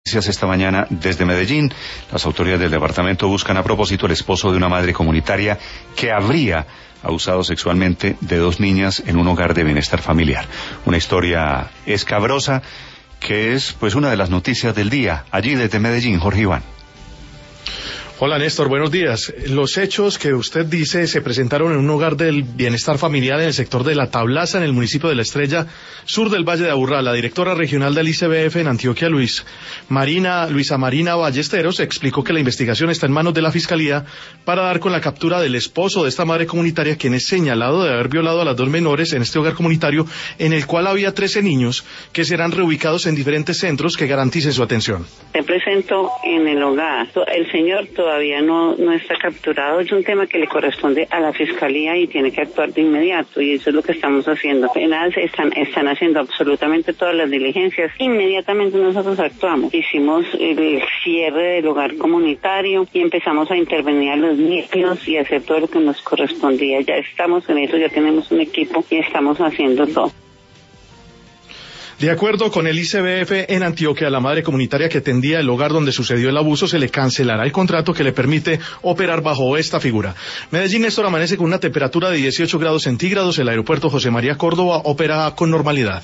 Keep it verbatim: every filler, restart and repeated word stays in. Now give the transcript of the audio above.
Esta mañana desde Medellín, las autoridades del departamento buscan a propósito al esposo de una madre comunitaria que habría abusado sexualmente de dos niñas en un hogar de bienestar familiar. Una historia escabrosa que es pues una de las noticias del día. Allí desde Medellín, Jorge Iván. Hola Néstor, buenos días. Los hechos que usted dice se presentaron en un hogar del bienestar familiar en el sector de La Tablaza, en el municipio de La Estrella, sur del Valle de Aburrá. La directora regional del I C B F en Antioquia, Luis Marina, Luisa Marina Ballesteros, explicó que la investigación está en manos de la Fiscalía para dar con la captura del esposo de esta madre comunitaria, quien es señalado de haber violado a las dos menores en este hogar comunitario, en el cual había trece niños que serán reubicados en diferentes centros que garanticen su atención. Te presento en el hogar. El señor todavía no, no está capturado. Es un tema que le corresponde a la Fiscalía y tiene que actuar de inmediato, y eso es lo que estamos haciendo. Apenas están, están haciendo absolutamente todas las diligencias. Inmediatamente nosotros actuamos. Hicimos el cierre del hogar comunitario y empezamos a intervenir a los niños y hacer todo lo que nos correspondía. Ya estamos en eso, ya tenemos un equipo y estamos haciendo todo. De acuerdo con el I C B F en Antioquia, a la madre comunitaria que atendía el hogar donde sucedió el abuso se le cancelará el contrato que le permite operar bajo esta figura. Medellín, Néstor, amanece con una temperatura de dieciocho grados centígrados. El aeropuerto José María Córdoba opera con normalidad.